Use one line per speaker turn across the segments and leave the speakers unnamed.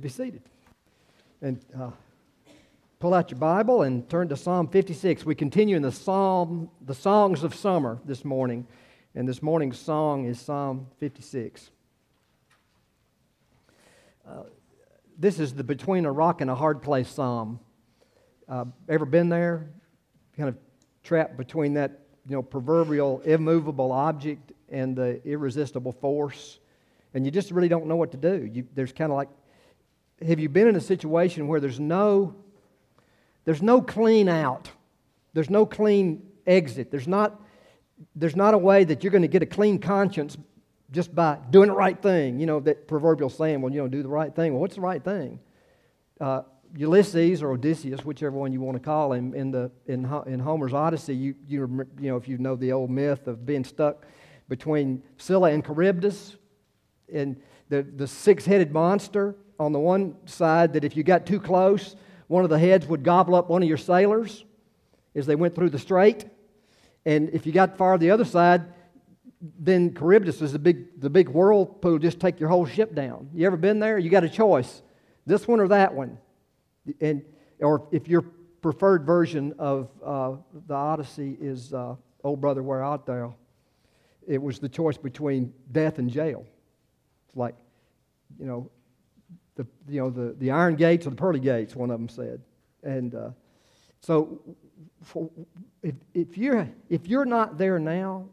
be seated. And pull out your Bible and turn to Psalm 56. We continue in the songs of summer this morning. And this morning's song is Psalm 56. This is the between a rock and a hard place psalm. Ever been there? Kind of trapped between that proverbial immovable object and the irresistible force. And you just really don't know what to do. There's kind of like, have you been in a situation where there's no clean out? There's no clean exit. There's not a way that you're going to get a clean conscience just by doing the right thing. That proverbial saying, do the right thing. Well, what's the right thing? Ulysses or Odysseus, whichever one you want to call him, in Homer's Odyssey, if you know the old myth of being stuck between Scylla and Charybdis, and the six-headed monster on the one side, that if you got too close, one of the heads would gobble up one of your sailors as they went through the strait. And if you got far to the other side, then Charybdis is the big whirlpool, just take your whole ship down. You ever been there? You got a choice, this one or that one. Or if your preferred version of the Odyssey is "Oh Brother, Where Art Thou?" It was the choice between death and jail. It's like, the iron gates or the pearly gates, one of them said. And so if you're not there now,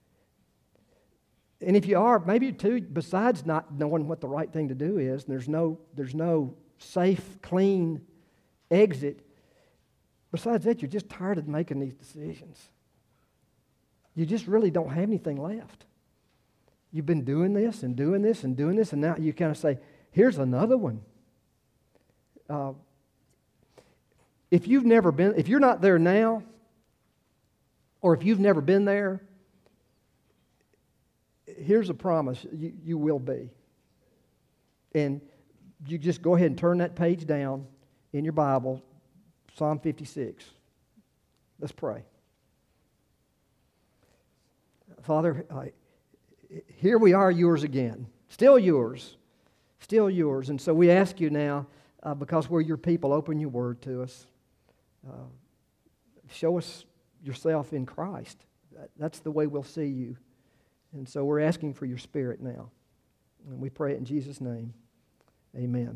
and if you are, maybe too, besides not knowing what the right thing to do is, and there's no safe, clean exit, besides that, you're just tired of making these decisions. You just really don't have anything left. You've been doing this and doing this and doing this, and now you kind of say, here's another one. If you're not there now, or if you've never been there, here's a promise, you will be. And you just go ahead and turn that page down in your Bible, Psalm 56. Let's pray. Father, here we are, yours again. Still yours. Still yours. And so we ask you now, because we're your people, open your word to us. Show us yourself in Christ. That's the way we'll see you. And so we're asking for your Spirit now. And we pray it in Jesus' name. Amen.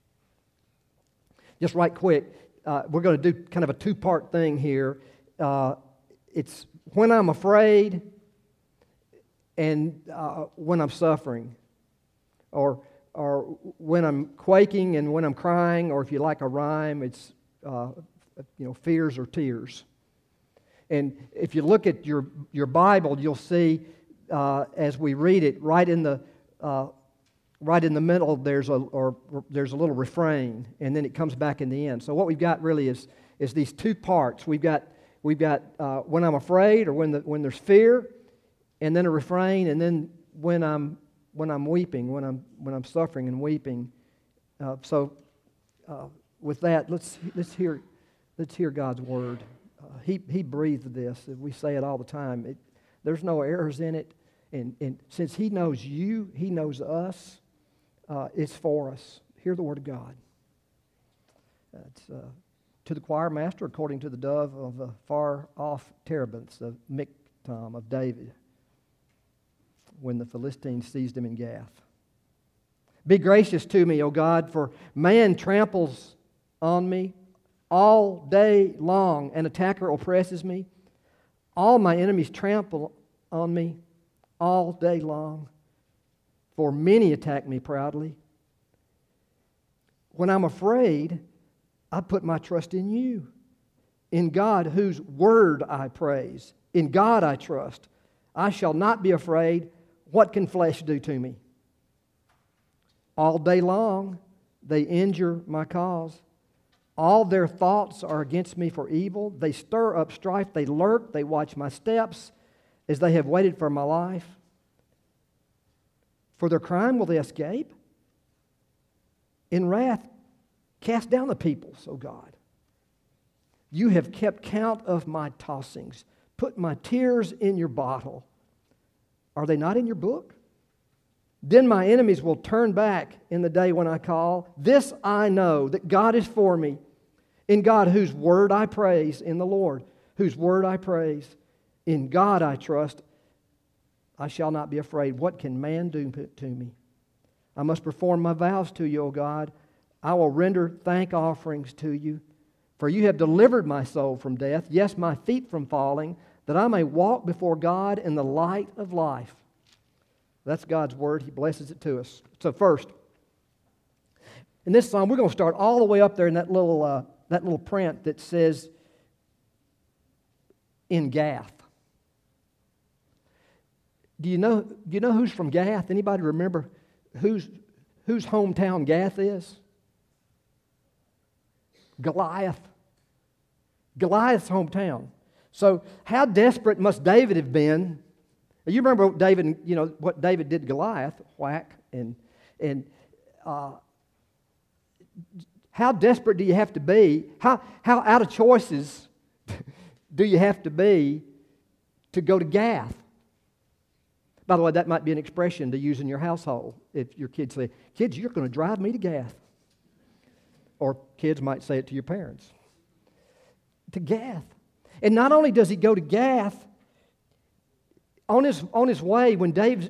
Just right quick, we're going to do kind of a two-part thing here. It's when I'm afraid and when I'm suffering, or when I'm quaking and when I'm crying, or if you like a rhyme, it's fears or tears. And if you look at your Bible, you'll see as we read it, right in the middle, there's a little refrain, and then it comes back in the end. So what we've got really is these two parts. We've got when I'm afraid, or when there's fear, and then a refrain, and then when I'm weeping, when I'm suffering and weeping. With that, let's hear God's word. He breathed this. We say it all the time. There's no errors in it, and since He knows you, He knows us. It's for us. Hear the word of God. It's to the choir master, according to the dove of the far off terebinths of Michtam of David, when the Philistines seized him in Gath. Be gracious to me, O God, for man tramples on me all day long. An attacker oppresses me. All my enemies trample on me all day long, for many attack me proudly. When I'm afraid, I put my trust in you, in God whose word I praise. In God I trust. I shall not be afraid. What can flesh do to me? All day long they injure my cause. All their thoughts are against me for evil. They stir up strife. They lurk. They watch my steps as they have waited for my life. For their crime will they escape? In wrath, cast down the peoples, O God. You have kept count of my tossings. Put my tears in your bottle. Are they not in your book? Then my enemies will turn back in the day when I call. This I know, that God is for me. In God, whose word I praise, in the Lord, whose word I praise. In God I trust. I shall not be afraid. What can man do to me? I must perform my vows to you, O God. I will render thank offerings to you. For you have delivered my soul from death, yes, my feet from falling, that I may walk before God in the light of life. That's God's word. He blesses it to us. So first, in this psalm, we're going to start all the way up there in that little print that says, in Gath. Do you know who's from Gath? Anybody remember whose hometown Gath is? Goliath. Goliath's hometown. So how desperate must David have been? You remember what David did to Goliath, whack, and how desperate do you have to be? How out of choices do you have to be to go to Gath? By the way, that might be an expression to use in your household. If your kids say, "Kids, you're going to drive me to Gath." Or kids might say it to your parents. To Gath. And not only does he go to Gath, on his way, when David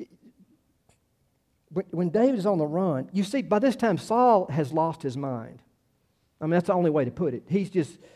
is on the run, you see, by this time Saul has lost his mind. I mean, that's the only way to put it. He's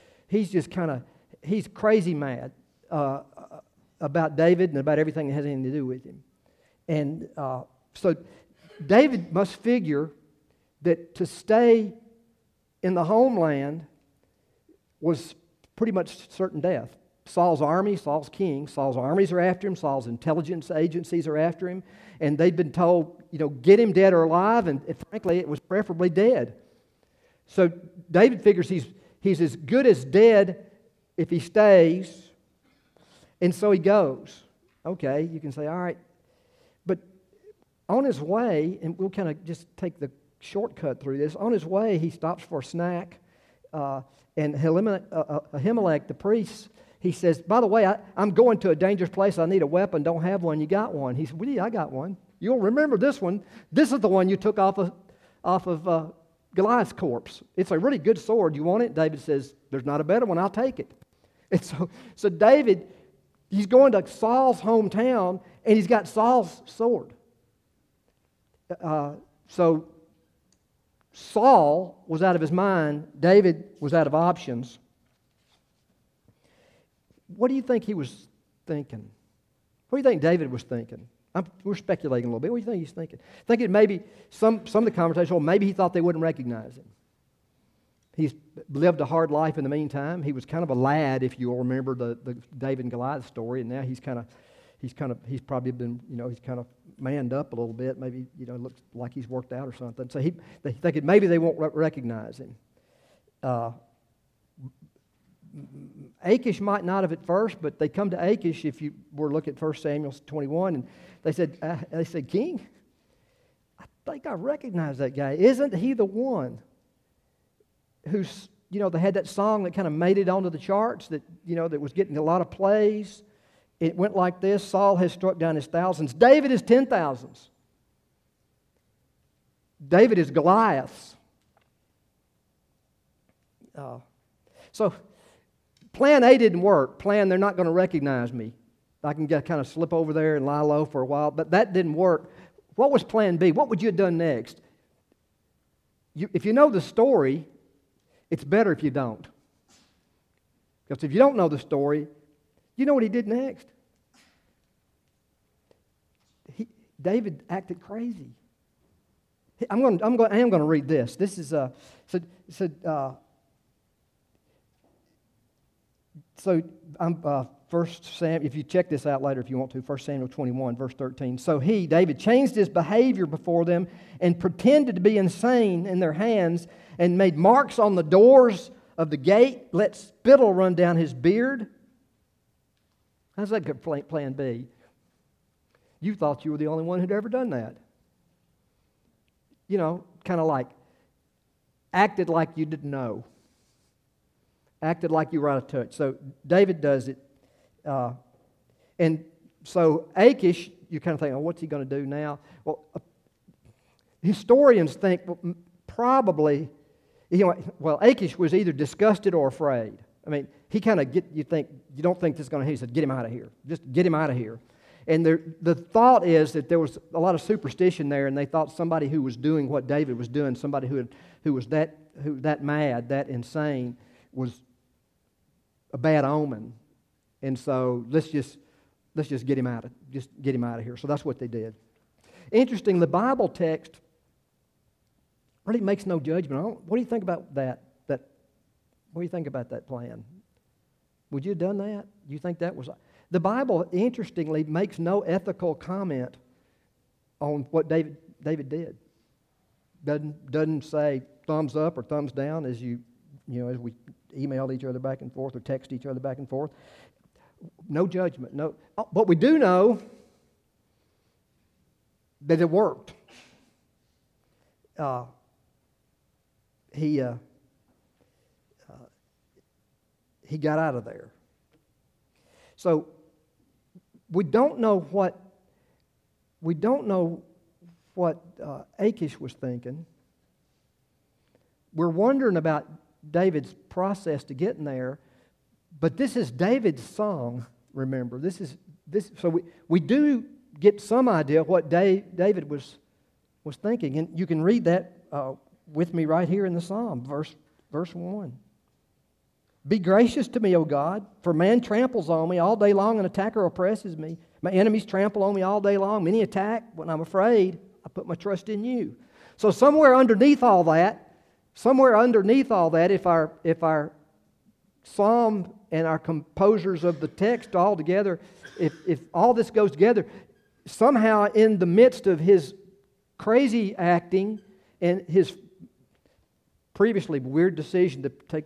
crazy mad about David and about everything that has anything to do with him. And so David must figure that to stay in the homeland was pretty much certain death. Saul's army, Saul's king, Saul's armies are after him, Saul's intelligence agencies are after him, and they've been told, get him dead or alive, and frankly, it was preferably dead. So David figures he's as good as dead if he stays, and so he goes. Okay, you can say, all right. But on his way, and we'll kind of just take the shortcut through this, on his way, he stops for a snack, and Ahimelech, the priest, he says, by the way, I'm going to a dangerous place. I need a weapon. Don't have one. You got one. He said, well, yeah, I got one. You'll remember this one. This is the one you took off of Goliath's corpse. It's a really good sword. You want it? David says, there's not a better one. I'll take it. And so David, he's going to Saul's hometown, and he's got Saul's sword. So Saul was out of his mind. David was out of options. What do you think he was thinking? What do you think David was thinking? We're speculating a little bit. What do you think he's thinking? Thinking maybe some of the conversation, well, maybe he thought they wouldn't recognize him. He's lived a hard life in the meantime. He was kind of a lad, if you'll remember the David and Goliath story, and now he's probably been, he's kind of manned up a little bit. Maybe, looks like he's worked out or something. So they think maybe they won't recognize him. Achish might not have at first, but they come to Achish, if you were to look at 1 Samuel 21, and they said, King, I think I recognize that guy. Isn't he the one who's, they had that song that kind of made it onto the charts that was getting a lot of plays. It went like this: Saul has struck down his thousands. David is 10,000s. David is Goliaths. So plan A didn't work. Plan, they're not going to recognize me. I can kind of slip over there and lie low for a while, but that didn't work. What was plan B? What would you have done next? If you know the story, it's better if you don't. Because if you don't know the story, you know what he did next? David acted crazy. I am going to read this. This is First Samuel. If you check this out later, if you want to, 1 Samuel 21, verse 13. So David, changed his behavior before them and pretended to be insane in their hands, and made marks on the doors of the gate. Let spittle run down his beard. How's that good plan B? You thought you were the only one who'd ever done that. Kind of like acted like you didn't know. Acted like you were out of touch. So David does it. And so Achish, you kind of think, oh, what's he going to do now? Well, historians think probably, well, Achish was either disgusted or afraid. I mean, he kind of you don't think this is going to, he said, get him out of here. Just get him out of here. And the thought is that there was a lot of superstition there, and they thought somebody who was doing what David was doing, somebody who was that mad, that insane, was a bad omen. And so let's just get him out of here. So that's what they did. Interesting, the Bible text really makes no judgment. What do you think about that? What do you think about that plan? Would you have done that? Do you think that was... The Bible, interestingly, makes no ethical comment on what David did. Doesn't say thumbs up or thumbs down as as we emailed each other back and forth or text each other back and forth. No judgment. No. But we do know that it worked. He got out of there. So we don't know what Achish was thinking. We're wondering about David's process to get in there, but this is David's song. Remember, so we do get some idea of what David was thinking, and you can read that with me right here in the Psalm, verse 1. Be gracious to me, O God, for man tramples on me all day long, an attacker oppresses me. My enemies trample on me all day long. Many attack. When I'm afraid, I put my trust in you. So somewhere underneath all that, if our psalm and our composers of the text all together, if all this goes together, somehow in the midst of his crazy acting and his previously weird decision to take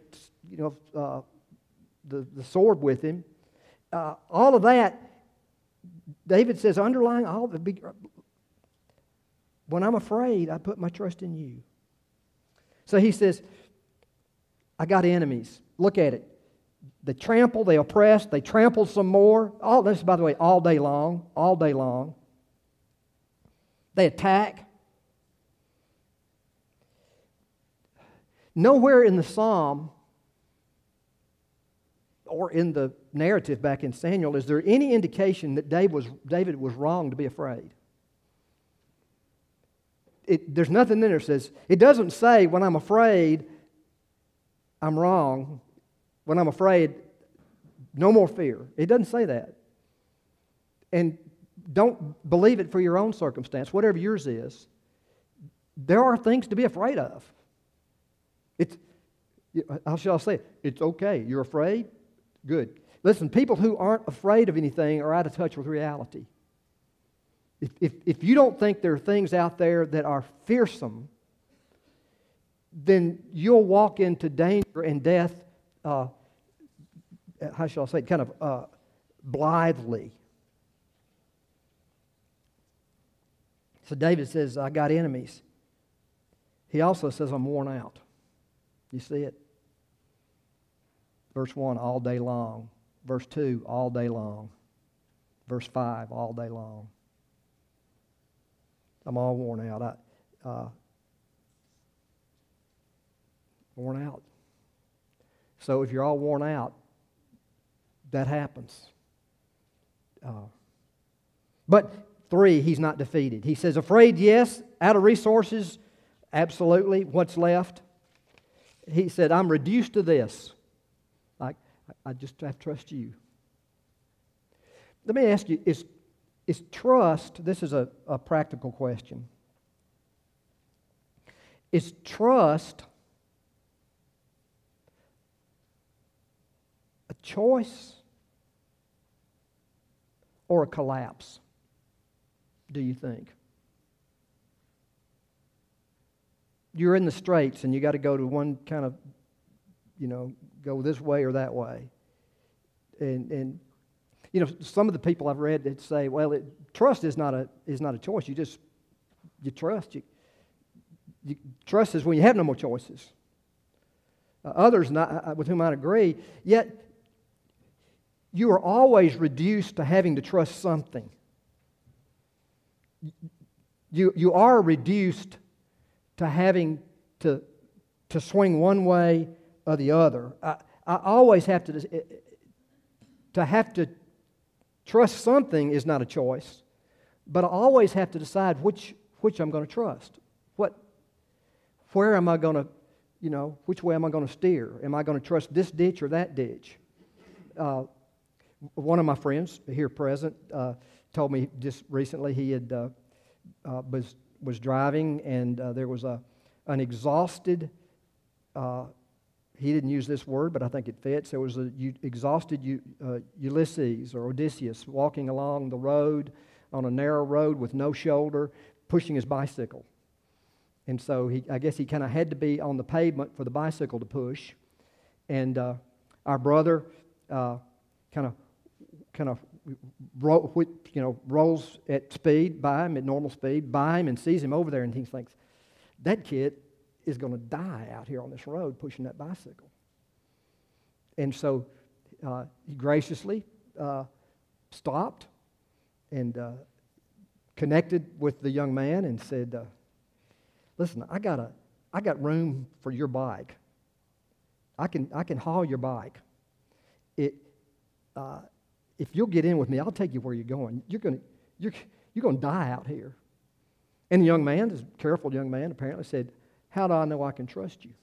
the sword with him, all of that, David says, underlying all of it, when I'm afraid, I put my trust in you. So he says, I got enemies. Look at it. They trample, they oppress, they trample some more. All this, by the way, all day long. They attack. Nowhere in the psalm or in the narrative back in Samuel is there any indication that David was wrong to be afraid. There's nothing in there that says, it doesn't say when I'm afraid, I'm wrong. When I'm afraid, no more fear. It doesn't say that. And don't believe it for your own circumstance, whatever yours is. There are things to be afraid of. How shall I say it? It's okay. You're afraid? Good. Listen, people who aren't afraid of anything are out of touch with reality. If you don't think there are things out there that are fearsome, then you'll walk into danger and death, how shall I say it, kind of blithely. So David says, I got enemies. He also says, I'm worn out. You see it? Verse 1, all day long. Verse 2, all day long. Verse 5, all day long. I'm all worn out. Worn out. So if you're all worn out, that happens. But 3, he's not defeated. He says, afraid, yes. Out of resources, absolutely. What's left? He said, I'm reduced to this. I just have to trust you. Let me ask you, is trust, this is a practical question. Is trust a choice or a collapse, do you think? You're in the straits and you got to go to one kind of, go this way or that way. And some of the people I've read that say, well, trust is not a choice. You trust. You trust is when you have no more choices. Others with whom I agree, yet you are always reduced to having to trust something. you are reduced to having to swing one way or the other. I always have to have to trust something is not a choice, but I always have to decide which I'm going to trust. Where am I going to, which way am I going to steer? Am I going to trust this ditch or that ditch? One of my friends here present told me just recently he had was driving and there was an exhausted. He didn't use this word, but I think it fits. There was an exhausted Ulysses or Odysseus walking along the road on a narrow road with no shoulder, pushing his bicycle. And so I guess he kind of had to be on the pavement for the bicycle to push. And our brother kind of rolls at speed by him, at normal speed, by him and sees him over there, and he thinks, that kid is going to die out here on this road pushing that bicycle. And so he graciously stopped and connected with the young man and said, listen, I got room for your bike. I can haul your bike. If you'll get in with me, I'll take you where you're going. You're going to die out here. And the young man, this careful young man, apparently said, how do I know I can trust you?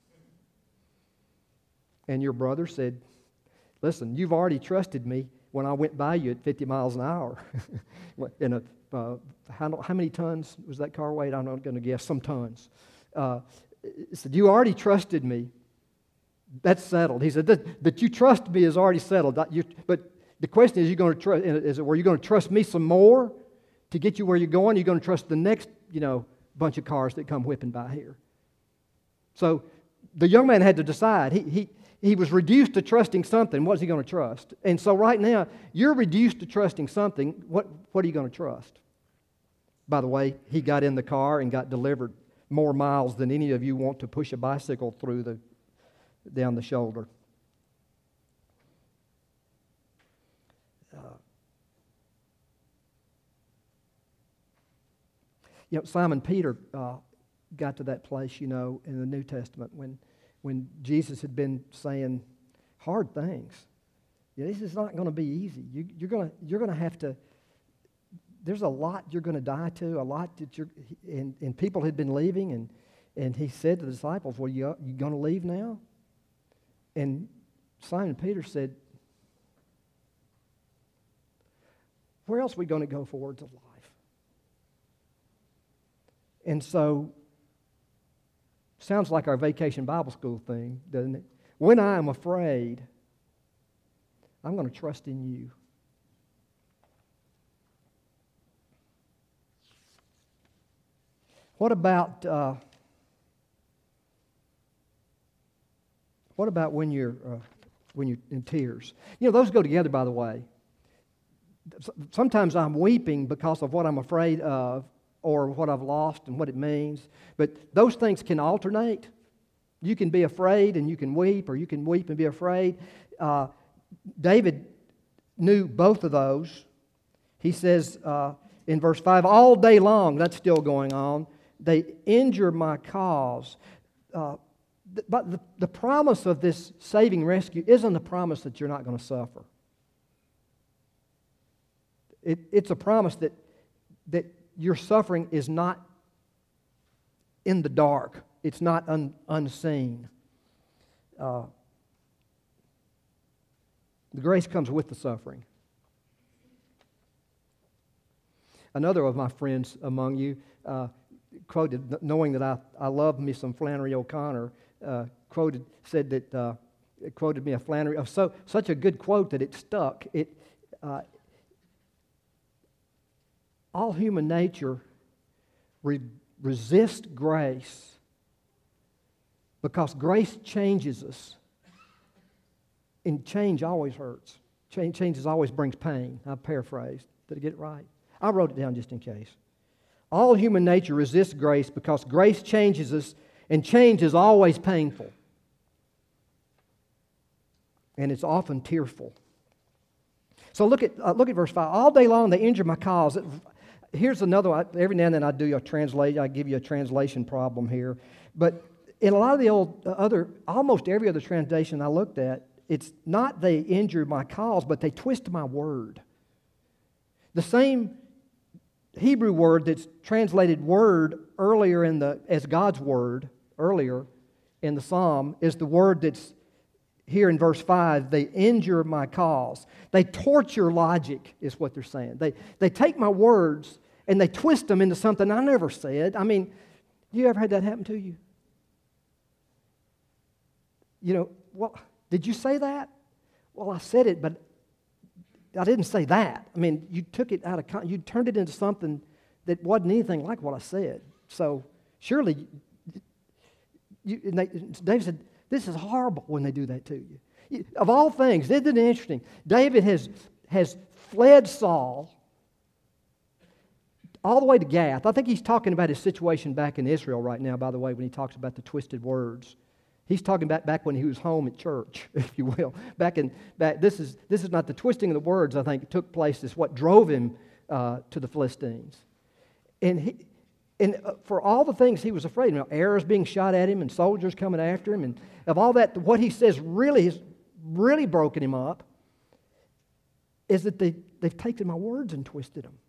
And your brother said, listen, you've already trusted me when I went by you at 50 miles an hour. In how many tons was that car weighed? I'm not going to guess, some tons. He said, you already trusted me. That's settled. He said, that you trust me is already settled. But the question is, you're going to trust me some more to get you where you're going? You're going to trust the next, bunch of cars that come whipping by here. So the young man had to decide. He was reduced to trusting something. What is he going to trust? And so right now, you're reduced to trusting something. What are you going to trust? By the way, he got in the car and got delivered more miles than any of you want to push a bicycle through down the shoulder. Simon Peter got to that place, in the New Testament when Jesus had been saying hard things. This is not going to be easy. You're going to have to. There's a lot you're going to die to. A lot that and people had been leaving, and he said to the disciples, "Well, you going to leave now?" And Simon Peter said, "Where else are we going to go for words of life?" And so, sounds like our Vacation Bible School thing, doesn't it? When I am afraid, I'm going to trust in you. What about when you're in tears? Those go together, by the way. Sometimes I'm weeping because of what I'm afraid of, or what I've lost and what it means. But those things can alternate. You can be afraid and you can weep, or you can weep and be afraid. David knew both of those. He says in verse 5, all day long, that's still going on, they injure my cause. But the promise of this saving rescue isn't a promise that you're not going to suffer. It's a promise that your suffering is not in the dark. It's not unseen. The grace comes with the suffering. Another of my friends among you quoted, knowing that I love me some Flannery O'Connor, quoted me a Flannery, such a good quote that it stuck. All human nature resists grace because grace changes us. And change always hurts. Change always brings pain. I paraphrased. Did I get it right? I wrote it down just in case. All human nature resists grace because grace changes us, and change is always painful. And it's often tearful. So look at verse 5. All day long they injure my cause. Here's another one. Every now and then I give you a translation problem here. But in a lot of the almost every other translation I looked at, it's not they injure my cause, but they twist my word. The same Hebrew word that's translated word earlier as God's word, earlier in the psalm, is the word that's here in verse 5. They injure my cause. They torture logic, is what they're saying. They take my words and they twist them into something I never said. I mean, you ever had that happen to you? Well, did you say that? Well, I said it, but I didn't say that. I mean, you took it out of context. You turned it into something that wasn't anything like what I said. So surely, David said, this is horrible when they do that to you. Of all things, isn't it interesting? David has fled Saul all the way to Gath. I think he's talking about his situation back in Israel right now, by the way, when he talks about the twisted words. He's talking about back when he was home at church, if you will. This is not the twisting of the words, I think, took place. It's what drove him to the Philistines. And for all the things he was afraid of, arrows being shot at him and soldiers coming after him, and of all that, what he says really has really broken him up is that they've taken my words and twisted them.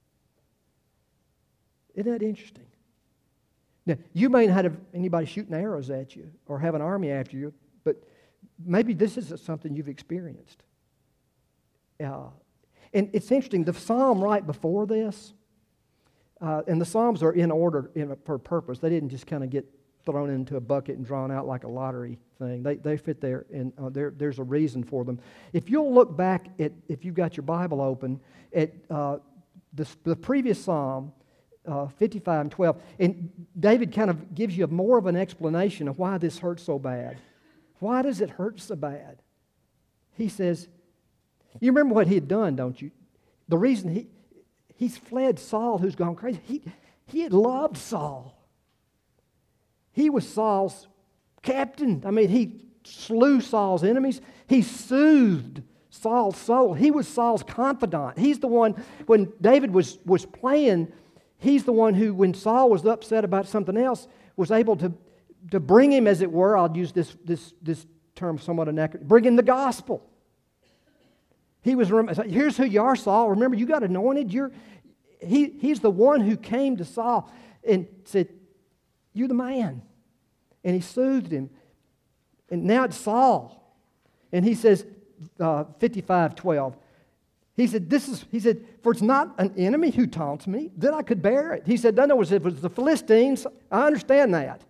Isn't that interesting? Now, you may not have anybody shooting arrows at you or have an army after you, but maybe this isn't something you've experienced. And it's interesting, the psalm right before this, and the psalms are in order for purpose. They didn't just kind of get thrown into a bucket and drawn out like a lottery thing. They fit there, and there's a reason for them. If you'll look back if you've got your Bible open, at the previous psalm, 55 and 12, and David kind of gives you more of an explanation of why this hurts so bad. Why does it hurt so bad? He says, you remember what he had done, don't you? The reason he's fled Saul, who's gone crazy. He had loved Saul. He was Saul's captain. I mean, he slew Saul's enemies. He soothed Saul's soul. He was Saul's confidant. He's the one, when David was playing, he's the one who, when Saul was upset about something else, was able to bring him, as it were, I'll use this term somewhat inaccurate, bring in the gospel. He was, here's who you are, Saul. Remember, you got anointed. He's the one who came to Saul and said, you're the man. And he soothed him. And now it's Saul. And he says, 55:12. He said, for it's not an enemy who taunts me, then I could bear it. He said, no, if it was the Philistines, I understand that.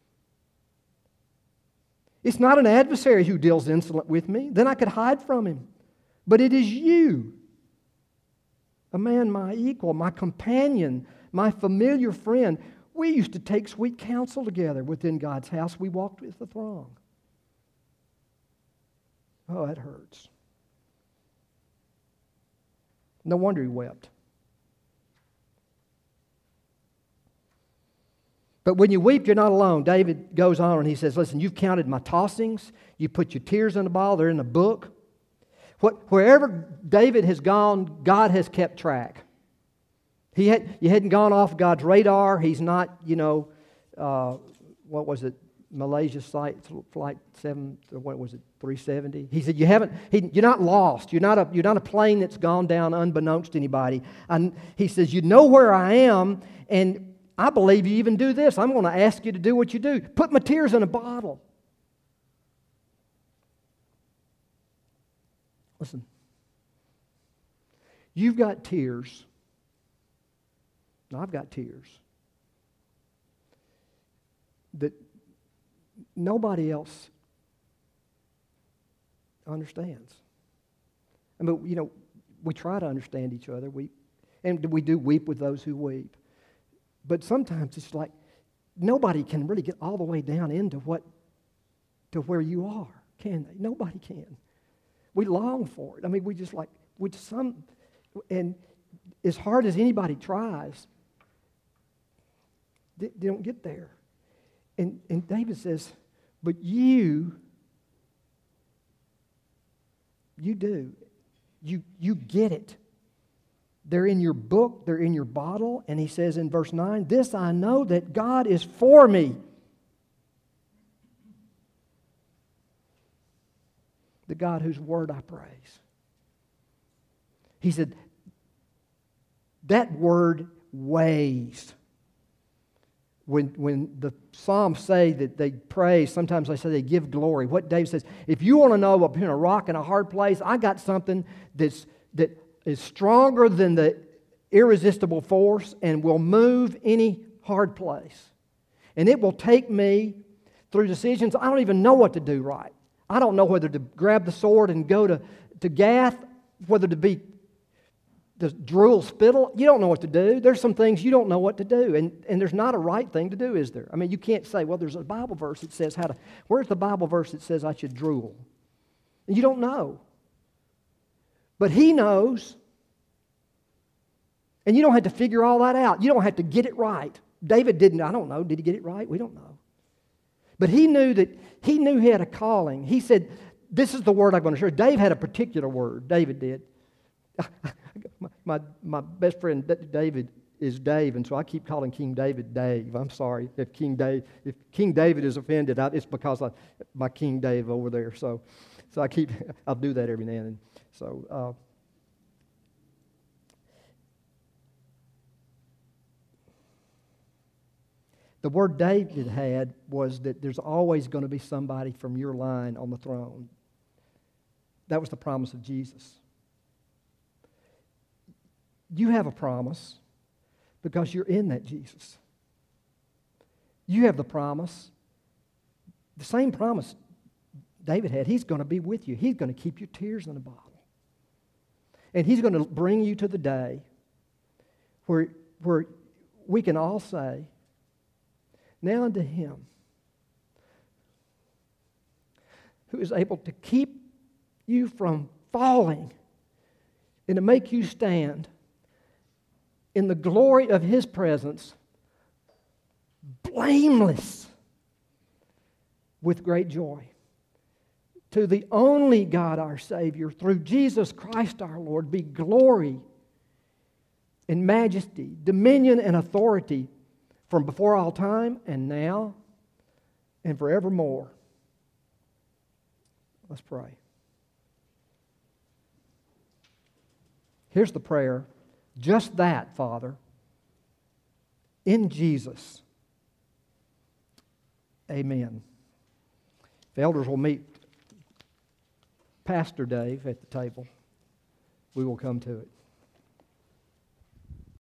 It's not an adversary who deals insolent with me, then I could hide from him. But it is you, a man my equal, my companion, my familiar friend. We used to take sweet counsel together within God's house. We walked with the throng. Oh, that hurts. No wonder he wept. But when you weep, you're not alone. David goes on and he says, listen, you've counted my tossings. You put your tears in a bottle. They're in a book. Wherever David has gone, God has kept track. You hadn't gone off God's radar. He's not, what was it, Malaysia flight 370. He said, you're not lost. You're not a plane that's gone down unbeknownst to anybody. And he says, you know where I am, and I believe you even do this. I'm going to ask you to do what you do. Put my tears in a bottle. Listen, you've got tears. I've got tears that nobody else understands. I mean, we try to understand each other. We do weep with those who weep. But sometimes it's like nobody can really get all the way down into where you are, can they? Nobody can. We long for it. I mean, and as hard as anybody tries, they don't get there. And David says, but you do. You get it. They're in your book. They're in your bottle. And he says in verse 9, this I know that God is for me. The God whose word I praise. He said, that word weighs. When the Psalms say that they praise, sometimes they say they give glory. What David says, if you want to know what between a rock and a hard place, I got something that is stronger than the irresistible force and will move any hard place. And it will take me through decisions I don't even know what to do right. I don't know whether to grab the sword and go to Gath, whether to be the Druil spittle. You don't know what to do. There's some things you don't know what to do. And there's not a right thing to do, is there? I mean, you can't say, well, there's a Bible verse that says how to... Where's the Bible verse that says I should drool? And you don't know. But He knows. And you don't have to figure all that out. You don't have to get it right. David didn't. I don't know. Did he get it right? We don't know. But he knew he had a calling. He said, this is the word I'm going to share. Dave had a particular word. David did. My best friend David is Dave, and so I keep calling King David Dave. I'm sorry if King David is offended. It's because my King Dave over there. So I'll do that every now and then. So the word David had was that there's always going to be somebody from your line on the throne. That was the promise of Jesus. You have a promise because you're in that Jesus. You have the promise, the same promise David had. He's going to be with you. He's going to keep your tears in a bottle. And He's going to bring you to the day where we can all say, now unto Him who is able to keep you from falling and to make you stand in the glory of His presence, blameless, with great joy. To the only God our Savior, through Jesus Christ our Lord, be glory and majesty, dominion and authority from before all time and now and forevermore. Let's pray. Here's the prayer. Just that, Father, in Jesus. Amen. The elders will meet Pastor Dave at the table. We will come to it.